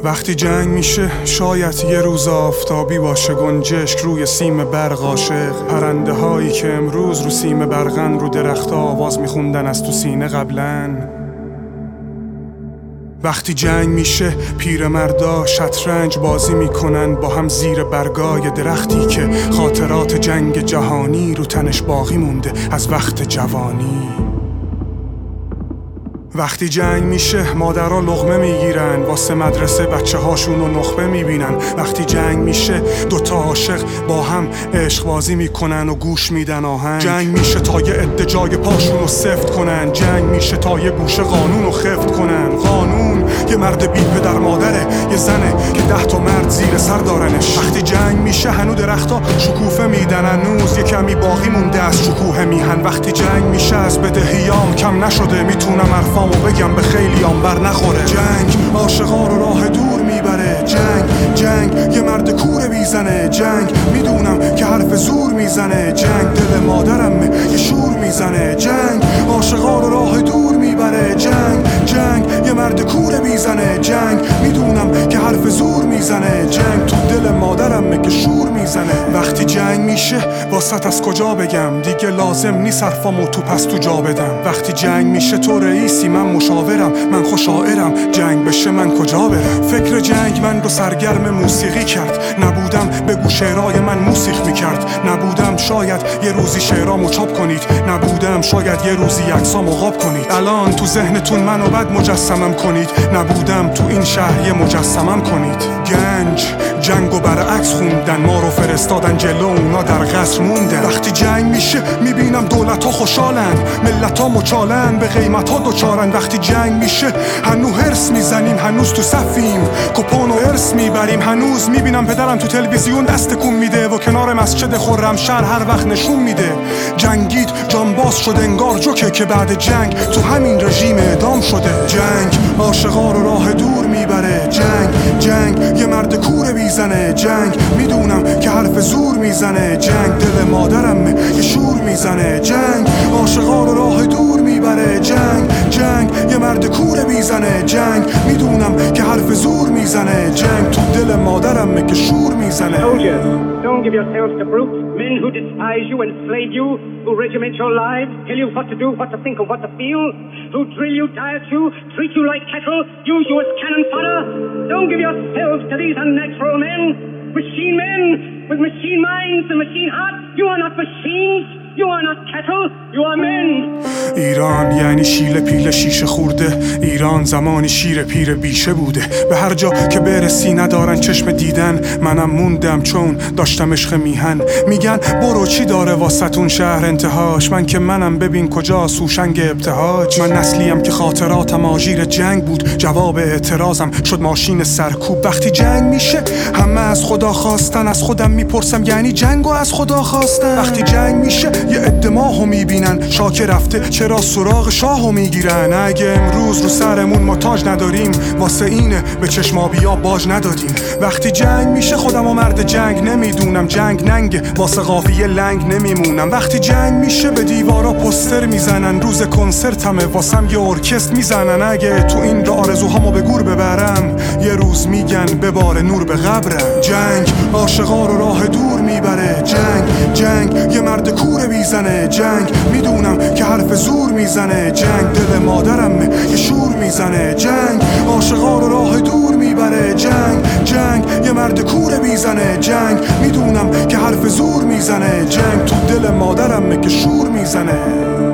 وقتی جنگ میشه شاید یه روز آفتابی باشه، گنجشک روی سیم برق عاشق، پرنده هایی که امروز رو سیم برقن رو درخت آواز میخوندن از تو سینه قبلن. وقتی جنگ میشه پیرمردا شطرنج بازی میکنن با هم زیر برگای درختی که خاطرات جنگ جهانی رو تنش باقی مونده از وقت جوانی. وقتی جنگ میشه مادرها لقمه میگیرن واسه مدرسه بچه هاشون رو نخبه میبینن. وقتی جنگ میشه دوتا عاشق با هم عشق بازی میکنن و گوش میدن آهنگ. جنگ میشه تا یه عده جای پاشون رو سفت کنن. جنگ میشه تا یه گوشه قانون رو خفت کنن. قانون یه مرد بی پدر مادره، یه زنه که 10 تا مرد زیر سر دارنش. وقتی جنگ میشه هنو درختا شکوفه میدن، هنوز یه کمی باقی مونده از شکوه میهن. وقتی جنگ میشه از بدهیام کم نشده، میتونم حرفامو بگم به خیلیام بر نخوره. جنگ عاشقا رو راه دور میبره. جنگ یه مرد کوره بیزنه. جنگ میدونم که حرف زور میزنه. جنگ دل مادرمه یه شور میزنه. جنگ عاشقا رو راه دور میبره. جنگ یه مرد کوره بیزنه. جنگ میدونم که حرف زور میزنه. جنگ تو دل مادرمه که شور میزنه. وقتی جنگ میشه واسط از کجا بگم، دیگه لازم نیست حرفامو تو پس تو جا بدم. وقتی جنگ میشه تو رئیسی من مشاورم، من خوشاعرم، جنگ بشه من کجا برم. فکر جنگ من رو سرگرم موسیقی کرد، نبودم بگو شعرهای من موسیقی میکرد. نبودم شاید یه روزی شعرامو چاپ کنید، نبودم شاید یه روزی عکسامو قاب کنید. الان تو ذهنتون منو بد مجسمم کنید، نبودم تو این شهر یه مجسمم کنید. جنگو برعکس خوندن، ما رو فرستادن جلو اونا در قصر موندن. وقتی جنگ میشه میبینم دولت ها خوشحالن، ملت ها مچالن، به قیمت ها دوچارن. وقتی جنگ میشه هنو هرس میزنیم، هنوز تو صفیم کپون و ارس میبریم. هنوز میبینم پدرم تو تلویزیون دست کن میده و کنار مسجد خرمشهر هر وقت نشون میده. جنگید جانباز شده انگار جوکه که بعد جنگ تو همین رژیم اعدام شده. جنگ عاشقا رو راه دور میبره. جنگ یه مرد کوره بیزنه. جنگ میدونم که حرف زور میزنه. جنگ دل مادرمه یه شور میزنه. جنگ عاشقا رو راه دور میبره. جنگ یه مرد کوره بیزنه. جنگ میدونم که حرف زور میزنه. جنگ تو دل مادرمه که شور میزنه. Soldiers, don't give yourselves to brutes, men who despise you, enslave you, who regiment your lives, tell you what to do, what to think, and what to feel, who drill you, diet you, treat you like cattle, use you as cannon fodder. Don't give yourselves to these unnatural men, machine men with machine minds and machine hearts. You are not machines, you are not cattle, you are men. ایران یعنی شیل پیل شیشه خورده. ایران زمانی شیر پیر بیشه بوده. به هر جا که برسی ندارن چشم دیدن، منم موندم چون داشتم عشق میهن. میگن برو چی داره واسطون شهر انتهاش، من که منم ببین کجا سوشنگ ابتهاج. من نسلیم که خاطراتم آژیر جنگ بود، جواب اعتراضم شد ماشین سرکوب. وقتی جنگ میشه همه از خدا خواستن، از خودم میپرسم یعنی جنگو از خدا خواستن. وقتی جنگ میشه یه عده ماهو میبینن، شاک رفته چرا سراغ شاهو میگیرن. اگه امروز رو سرمون ما تاج نداریم، واسه اینه به چشمابیا باج ندادیم. وقتی جنگ میشه خودمو مرد جنگ نمیدونم، جنگ ننگه واسه قافیه لنگ نمیمونم. وقتی جنگ میشه به دیوارا پوستر میزنن، روز کنسرتمه واسم یه ارکستر میزنن. اگه تو این را آرزوهامو به گور ببرم، یه روز میگن ببار نور به قبرم. جنگ عاشقا رو راه دور میبره. جنگ یه مرد کوره بیزنه. جنگ میدونم که حرف زور میزنه. جنگ دل مادرمه یه شور میزنه. جنگ عاشقا رو راه دور میبره. جنگ یه مرد کوره بیزنه. جنگ میدونم که حرف زور میزنه. جنگ تو دل مادرمه که شور میزنه.